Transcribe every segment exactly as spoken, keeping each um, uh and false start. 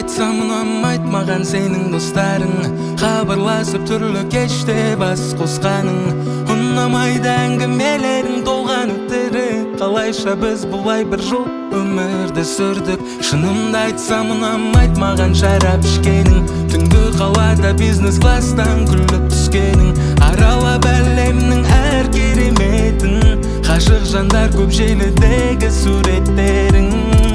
айтсам ұнамайды маған сенің достарың, хабарласып түрлі кеште бас қосқаның. Ұнамайды әңгімелерің толған өтірік, қалайша біз бұлай бір жол өмірді сүрдік. Шынымды айтсам ұнамайды маған шарап ішкенің, түнгі қалада бизнес класстан күліп түскенің, аралап әлемнің әр кереметін, ғашық жандар көп желідегі суреттерің.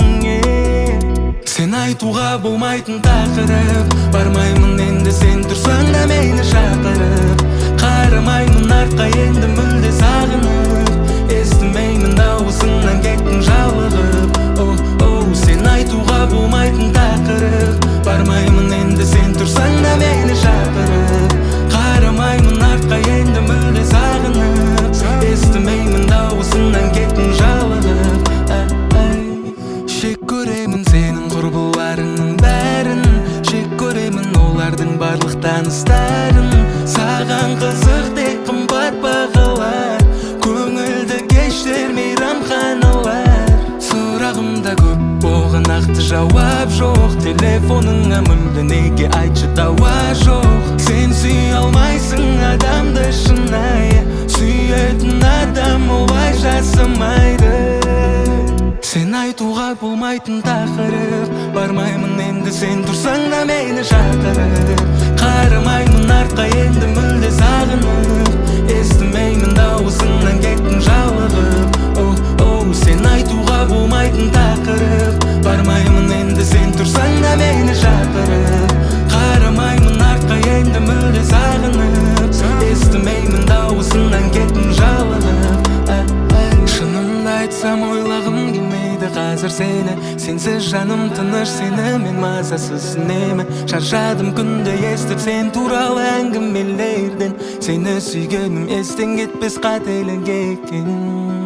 Сен айтуға болмайтын тақырып, бармаймын енді сен тұрсаң да мені шақырып. Қарамаймын артқа енді мүлде сағынып, естімеймін дауысыңнан кеттің жалығып. Оу, оу, сен айтуға болмайтын тақырып, бармаймын енді сен тұрсаң да мені шақырып. Қарамаймын артқа енді мүлде сағынып, естімеймін дауысыңнан кеттің жалығып. Шек көремін сенің құрбыларыңның бәрін, шек көремін олардың барлық таныстарын. Саған қызық тек қымбат бағалар, көңілді кештер мейрамханалар. Сұрағымда көп оған нақты жауап жоқ, телефоныңа мүлде неге айтшы дауа жоқ. Сен сүй алмайсың адамды шынайы, сүйетін адам олай жасамайды. Сен айтуға болмайтын тақырып, бармаймын енді сен тұрсаң да мені шақырып. Қарамаймын артқа енді мүлде сағынып, естімеймін дауысыңнан кеттің жалығып. Оу, оу, сен айтуға болмайтын тақырып, бармаймын енді сен тұрсаң да мені шақырып. Қарамаймын артқа енді мүлде сағынып, естімеймін дауысыңнан кеттің жалығып. Шынымды айтсам ойлағым келмейді қазір сені, сенсіз жаным тыныш, сені мен мазасыз үнемі. Шаршадым күнде естіп сен туралы әңгімелерден, сені сүйгенім естен кетпес қателік екен.